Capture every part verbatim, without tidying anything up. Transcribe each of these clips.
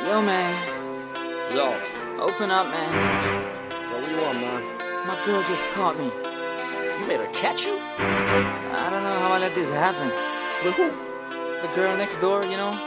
Yo, man. Yo. Open up, man. Yo, what you want, man? My girl just caught me. You made her catch you? I don't know how I let this happen. With who? The girl next door, you know?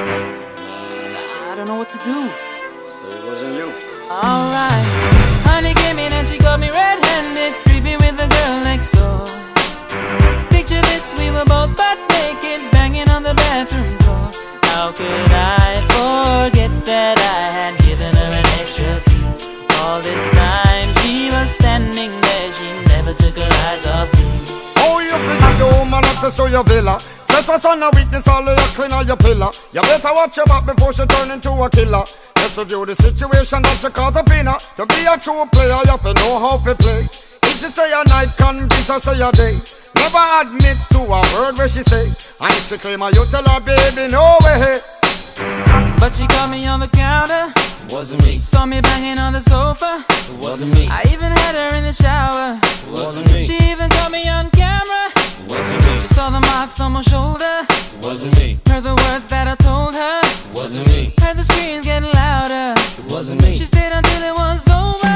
I don't know what to do. So it wasn't you. Alright. Honey came in and she got me red-handed, creepy with the girl next door. Picture this, we were both butt naked, banging on the bathroom door. How could I forget that I had given her an extra key? All this time she was standing there, she never took her eyes off me. Oh, you figure the woman access to your villa. Just for son of witness, all of your clean on your pillar. You better watch your back before she turn into a killer. Just review the situation that you caught up in her. To be a true player, you have to know how to play. If she say a night, convince her say a day. Never admit to a word where she say. And if she claim her, you tell her, baby, no way. But she caught me on the counter. Wasn't me. Saw me banging on the sofa. It wasn't me. I even had her in the shower. It wasn't me. She even caught me on camera. It wasn't me. She saw the marks on my shoulder. It wasn't me. Heard the words that I told her. It wasn't me. Heard the screams getting louder. It wasn't me. She stayed until it was over.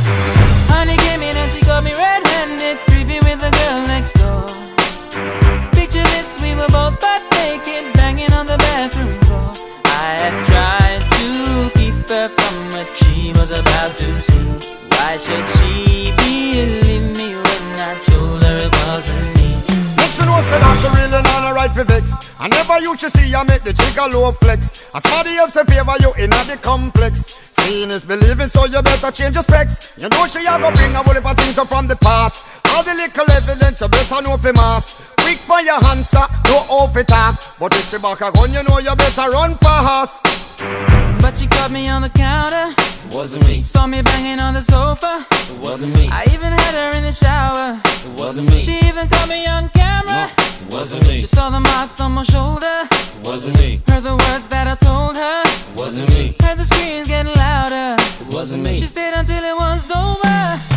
Honey came in and she got me red-handed, creepy with the girl next door. Picture this, we were both butt naked, banging on the bathroom floor. I had tried to keep her from what she was about to see. Why should she believe me when I told her it wasn't me? Make sure no say that she really not a right for vex. I never used to see her make the jigger low flex. As somebody else in favor you in the complex. Seeing is believing, so you better change your specs. You know she a go bring a whole heap of things up from the past. All the little evidence you better know for mass. Quick for your answer, no off it talk. But if she back a gun, you know you better run fast. But she caught me on the counter. It wasn't me. Saw me banging on the sofa. It wasn't me. I even had her in the shower. It wasn't me. She even caught me on camera. It wasn't me. She saw the marks on my shoulder. It wasn't me. Heard the words that I told her. It wasn't me. Heard the screams getting louder. It wasn't me. She stayed until it was over.